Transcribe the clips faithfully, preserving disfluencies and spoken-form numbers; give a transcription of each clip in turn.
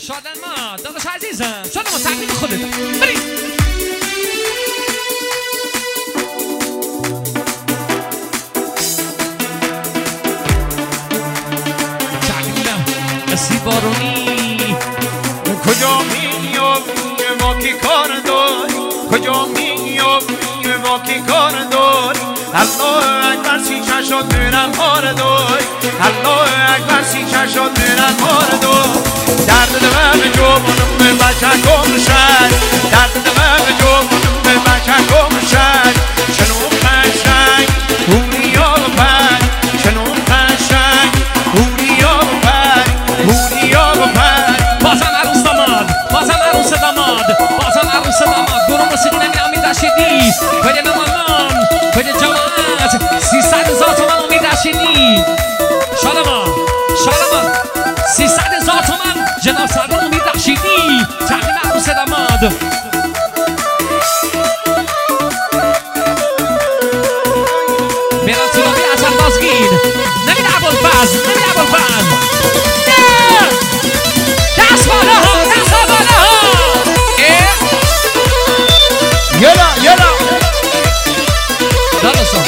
شادن ما داداش عزیزم شادن ما تقلید خودت برید تقلیدم قصی بارونی کجا میابی واکی کار داری کجا میابی واکی کار داری الله اکبر سی چشات میرم مار داری الله اکبر سی چشات میرم مار داری درد دمه به جوانم به بچه کم شد درد دمه به جوانم به بچه کم شد چنو قشنگ هوریا و پر چنو قشنگ هوریا و پر هوریا و پر بازم عروس داماد بازم عروس داماد بازم عروس داماد گروه موسیقی نمی امید رشیدی بده مامان بده جماعت سیصد هزار تومن امید رشیدی شادمان شادمان سیصد هزار تومن جناب سردار امید رشیدی تقدیم عروس داماد میران سیلامی از اندازگیر نمید ابوالفضل نمید ابوالفضل نه دست بالا ها دست بالا ها یلا یلا داداشم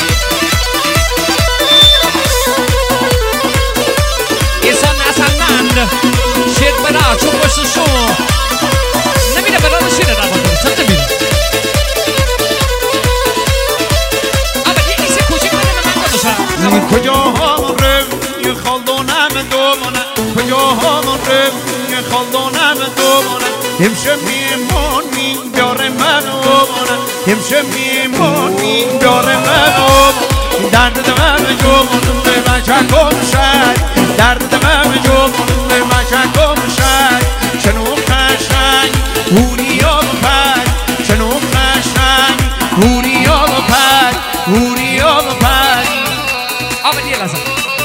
ایسان نسلمند شیر برا چون پشت شو نمیره برا رو شیر رو بکنه سب نمیره اما یه ایسی کوچک بده من داداشم کجا همون رو یه خالدانم دومانه کجا همون رو یه خالدانم دومانه همشه میمونی بیاره من اومانه همشه میمونی بیاره من اومانه درد دمه به جوانم به بچه کم شد درد دمه به جوانم به بچه کم شد چنو قشنگ هوریا و پر چنو قشنگ هوریا و پر هوریا و پر آقا دیگه لازم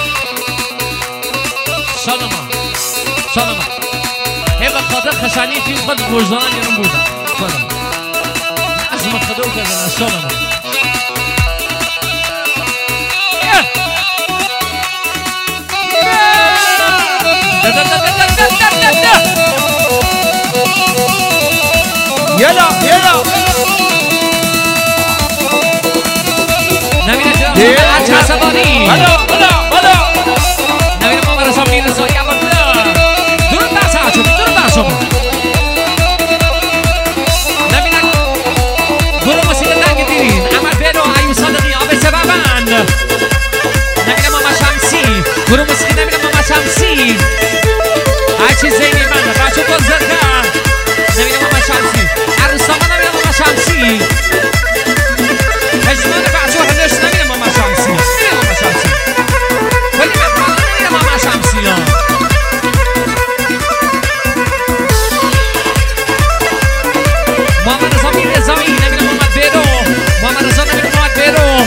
سلام سلام هی به خاطر خشنی فیلم خود بوزدان یعنی بودم سلام از ما خدا و کردن سلام یلا یلا نمیره جناب هرچه عصبانی بلا بلا بلا نمیره ما برسام میرسو یا بلا درود بر ساعتون درود بر شما نمیره گروه موسیقی دنگ دیرین عمل بیرو ایو صادقی آب سببند نمیره ماما شمسی گروه موسیقی نمیره ماما شمسی هرچی زینی من بچه کن زرگه نمیره ماما شمسی عروساما نمیره ماما شمسی هجمان بچه هدش نمیره ماما شمسی نمیره ماما شمسی ولی مقبالا نمیره ماما شمسی ها محمد رضا میر رضایی نمیره محمد بیرو محمد رضا نمیره محمد بیرو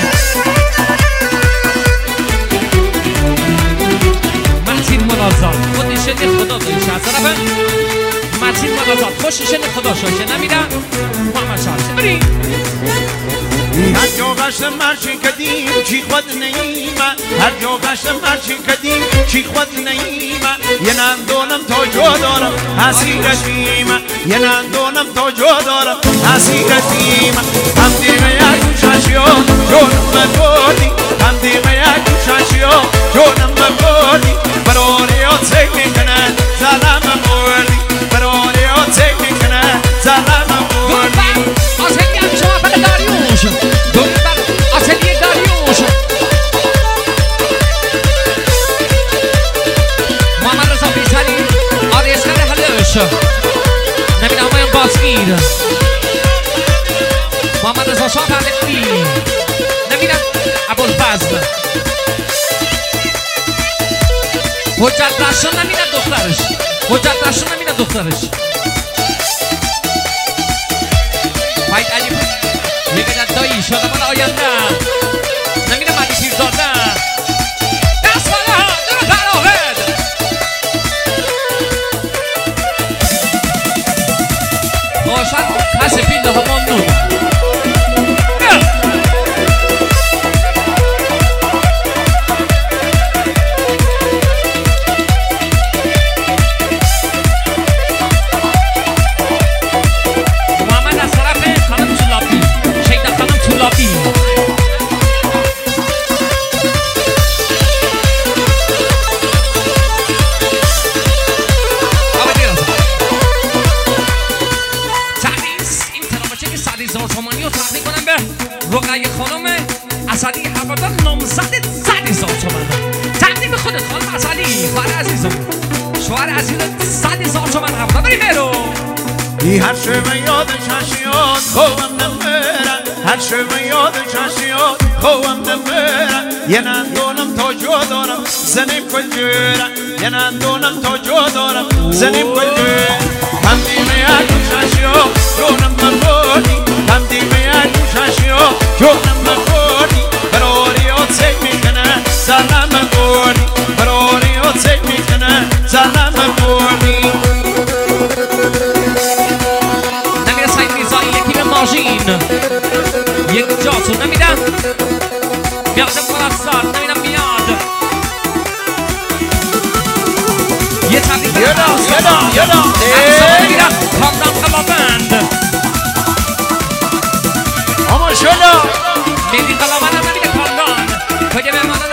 محسین منازات خودشن خدا دایش از طرف محسین منازات خوششن خدا شاشه نمیره محمد شمسی بری هر جا گشتم مرچی کدیم چی خود نیمه هر جا گشتم مرچی کدیم چی خود نیمه یه نندونم تا جا دارم حسی قدیمه یه نندونم تا جا دارم حسی قدیمه هم دیمه یک ششیا جونم بگردی هم دیمه یک ششیا جونم بگردی براریات سک میکنن زلم مردی براریات سک میکنن زلم مردی آتلیه هم شما بله داریوش درود بر آتلیه داریوش محمد رضا بیزری آریش کده حلش نمیده همایم بازگیر محمد رضا شاه پرلقی نمیده ابوالفضل حجت رشن نمیده دخترش حجت رشن نمیده دخترش باید علی یه قدر دایی شادمان آینده نمیده مدی پیرزاده دست بالا درو براهد باشد کس پیل همان نون خانم اسدی هوادار نامزد صد هزار تومن تقدیم خودت خانم اسدی خواهر عزیزم شوهر عزیز صد هزار تومن هوادار بریم برو ای هر شب یادش هشیاد خوام نمیرن هر شب یادش هشیاد خوام نمیرن یه نندونم تا جا دارم زنیم کل جورن یه نندونم تا جا دارم زنیم کل جورن هم دیمه یادش هشیاد جونم مبودی هم دیمه یادش هشیاد جونم مبودی براریات سک میکنه زنم مبودی براریات سک میکنه زنم مبودی ماشین یک جاتون نمیدن بیادم پرستار نمیدن بیاد یه تبریک یادم یادم یادم عروسا نمیدن خاندان قلابند اما شلا میدی قلابند هم نمیده خاندان کجا به ماندن